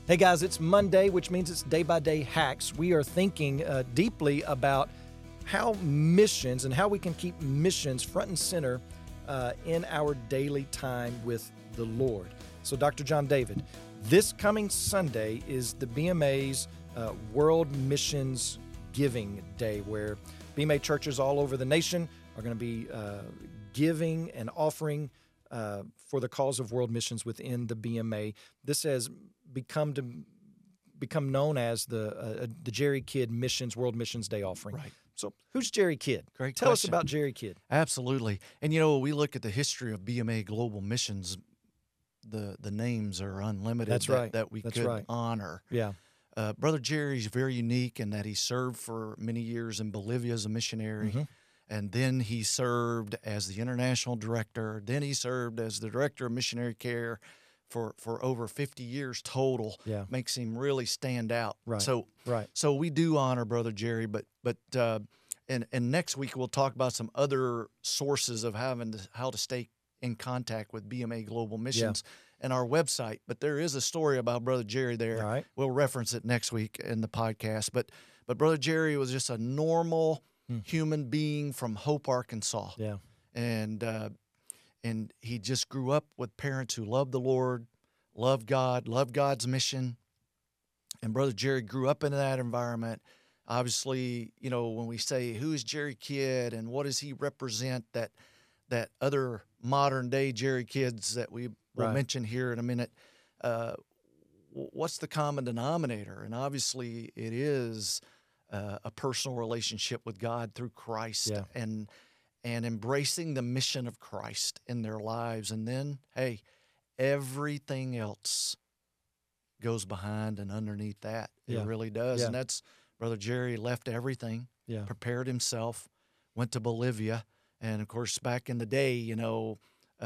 Hey guys, it's Monday, which means it's Day by Day Hacks. We are thinking deeply about how missions and how we can keep missions front and center in our daily time with the Lord. So, Dr. John David, this coming Sunday is the BMA's World Missions Giving Day, where BMA churches all over the nation are going to be giving and offering for the cause of world missions within the BMA. This has become known as the Jerry Kidd Missions World Missions Day offering. Right. So who's Jerry Kidd? Great Tell us question. about Jerry Kidd. Absolutely. And you know, we look at the history of BMA Global Missions, the names are unlimited. That's right. That we That's could right. honor. Yeah. Brother Jerry's very unique in that he served for many years in Bolivia as a missionary. Mm-hmm. And then he served as the international director. Then he served as the director of missionary care for over 50 years total. Yeah. Makes him really stand out. Right. So we do honor Brother Jerry, but and next week we'll talk about some other sources of how to stay in contact with BMA Global Missions and our website. But there is a story about Brother Jerry there. All right. We'll reference it next week in the podcast. But Brother Jerry was just a normal human being from Hope, Arkansas. Yeah. And he just grew up with parents who loved the Lord, loved God, loved God's mission. And Brother Jerry grew up in that environment. Obviously, you know, when we say, who is Jerry Kidd and what does he represent that other modern day Jerry Kidds that we will mention here in a minute, what's the common denominator? And obviously it is a personal relationship with God through Christ and embracing the mission of Christ in their lives. And then, hey, everything else goes behind and underneath that. It really does. Yeah. And that's Brother Jerry left everything, prepared himself, went to Bolivia. And, of course, back in the day, you know,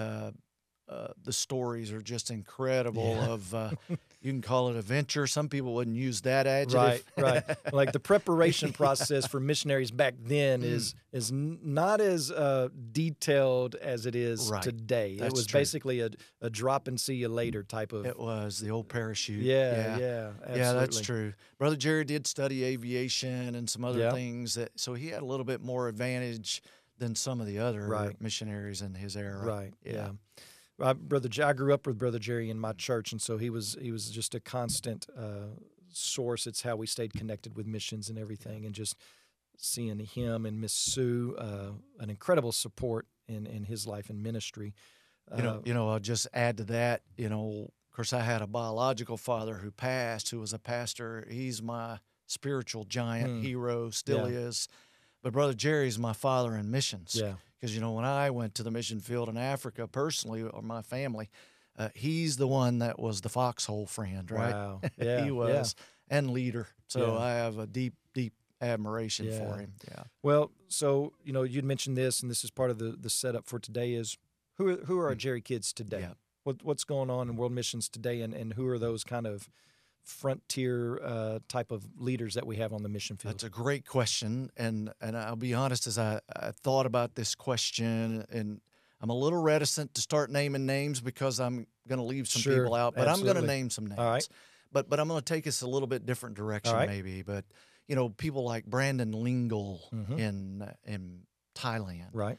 the stories are just incredible of, you can call it adventure. Some people wouldn't use that adjective. Right. Like the preparation process for missionaries back then is not as detailed as it is today. That's it was true. basically a drop and see you later type of. It was the old parachute. Yeah, absolutely. Yeah, that's true. Brother Jerry did study aviation and some other things, so he had a little bit more advantage than some of the other missionaries in his era. Right. Yeah. I grew up with Brother Jerry in my church, and so he was just a constant source. It's how we stayed connected with missions and everything, and just seeing him and Miss Sue, an incredible support in his life and ministry. You know, I'll just add to that. You know, of course, I had a biological father who passed, who was a pastor. He's my spiritual giant hero, still is. But Brother Jerry's my father in missions. Yeah. Because, you know, when I went to the mission field in Africa personally, or my family, he's the one that was the foxhole friend, right? Wow. Yeah. He was, and leader. So I have a deep, deep admiration for him. Yeah. Well, so, you know, you'd mentioned this, and this is part of the setup for today is who are our Jerry Kidds today? Yeah. What's going on in world missions today, and who are those kind of frontier type of leaders that we have on the mission field? That's a great question, and I'll be honest, as I thought about this question, and I'm a little reticent to start naming names because I'm going to leave some people out, but I'm going to name some names. All right. But I'm going to take us a little bit different direction maybe. But, you know, people like Brandon Lingle in Thailand. Right.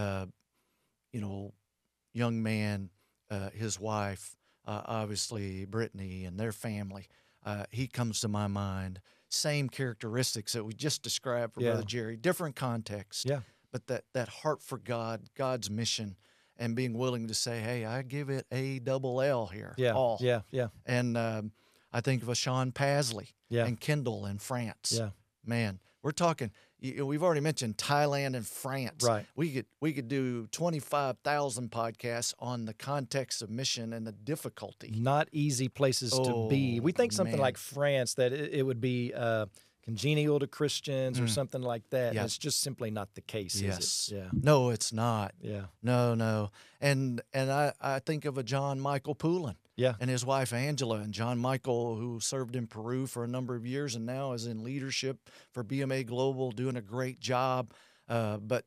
You know, young man, his wife, obviously Brittany and their family. He comes to my mind. Same characteristics that we just described for Brother Jerry. Different context. Yeah. But that heart for God, God's mission, and being willing to say, hey, I give it a double L here. Yeah. All. Yeah. And I think of a Sean Pasley Yeah. and Kendall in France. Yeah. Man, we're talking. We've already mentioned Thailand and France. Right. We could do 25,000 podcasts on the context of mission and the difficulty. Not easy places to be. We think something man. like France, that it would be congenial to Christians or something like that. Yeah. And it's just simply not the case, Yes. is it? Yeah. No, it's not. Yeah. No. And I think of a John Michael Poulin. Yeah. And his wife, Angela, and John Michael, who served in Peru for a number of years and now is in leadership for BMA Global, doing a great job. But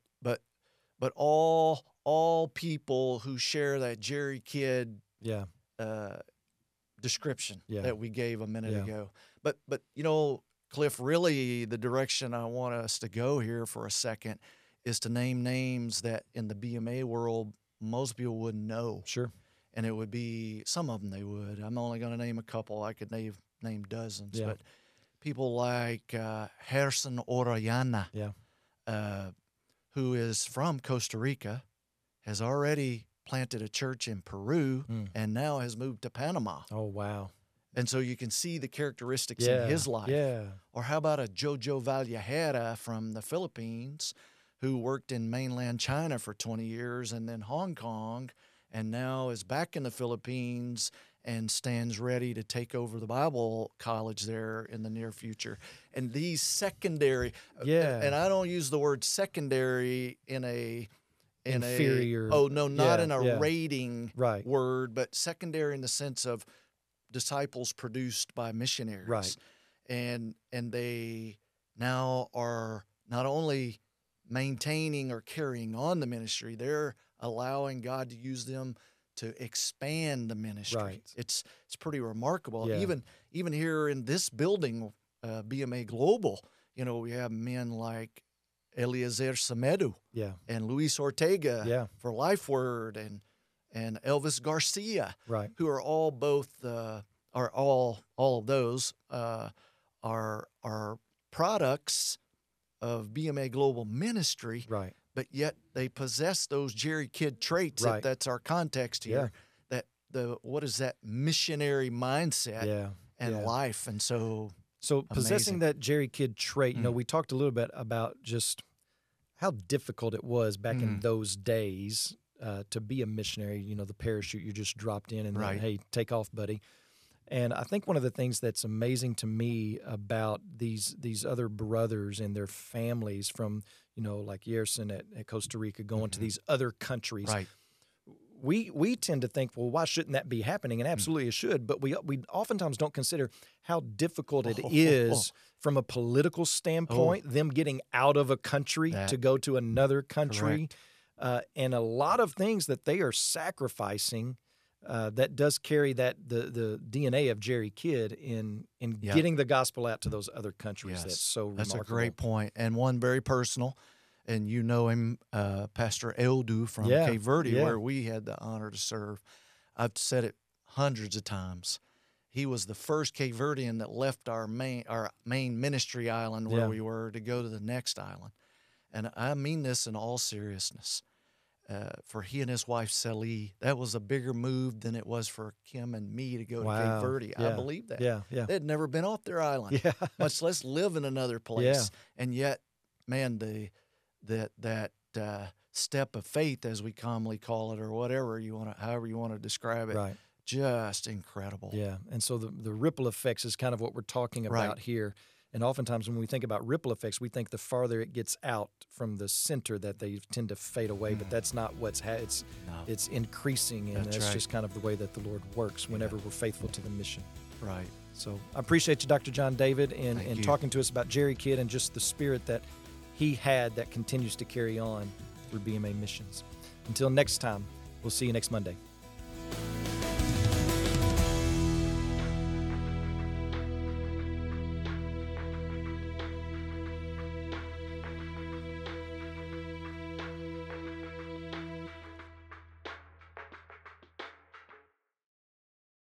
all people who share that Jerry Kidd description Yeah. that we gave a minute Yeah. ago. But you know, Cliff, really the direction I want us to go here for a second is to name names that in the BMA world most people wouldn't know. Sure. And it would be, some of them they would. I'm only going to name a couple. I could name dozens. Yeah. But people like Gerson Orellana, Yeah. who is from Costa Rica, has already planted a church in Peru and now has moved to Panama. Oh, wow. And so you can see the characteristics Yeah. in his life. Yeah. Or how about a Jojo Valleajera from the Philippines who worked in mainland China for 20 years and then Hong Kong and now is back in the Philippines and stands ready to take over the Bible college there in the near future. And these secondary, Yeah. and I don't use the word secondary in a Inferior. not Yeah, in a yeah. rating Right. word, but secondary in the sense of disciples produced by missionaries. Right. And they now are not only maintaining or carrying on the ministry, they're allowing God to use them to expand the ministry. Right. It's pretty remarkable. Yeah. Even here in this building, BMA Global, you know, we have men like Eliezer Semedo Yeah. and Luis Ortega Yeah. for Life Word and Elvis Garcia, Right. who are all all of those are products of BMA Global Ministry, Right. but yet they possess those Jerry Kidd traits. Right. That's our context here. That what is that missionary mindset Yeah. and Yeah. life, and so So possessing Amazing. that Jerry Kidd trait, you know, we talked a little bit about just how difficult it was back in those days to be a missionary. You know, the parachute, you just dropped in and then, Right. hey, take off, buddy. And I think one of the things that's amazing to me about these other brothers and their families from, you know, like Yerson at Costa Rica going to these other countries, right. we tend to think, well, why shouldn't that be happening? And absolutely it should, but we oftentimes don't consider how difficult it is from a political standpoint, them getting out of a country to go to another country, and a lot of things that they are sacrificing that does carry the DNA of Jerry Kidd in getting the gospel out to those other countries. Yes. That's so remarkable. That's a great point, and one very personal. And you know him, Pastor Eldu from Cape Verde, where we had the honor to serve. I've said it hundreds of times. He was the first Cape Verdean that left our main ministry island where we were to go to the next island. And I mean this in all seriousness. For he and his wife, Celie, that was a bigger move than it was for Kim and me to go to Cape Verde. I believe that. Yeah. They had never been off their island, much less live in another place. And yet, man, that step of faith, as we commonly call it, or however you want to describe it, just incredible. Yeah, and so the ripple effects is kind of what we're talking about here. And oftentimes when we think about ripple effects, we think the farther it gets out from the center that they tend to fade away. But that's not it's increasing, and that's just kind of the way that the Lord works whenever we're faithful to the mission. Right. So I appreciate you, Dr. John David, and talking to us about Jerry Kidd and just the spirit that he had that continues to carry on through BMA missions. Until next time, we'll see you next Monday.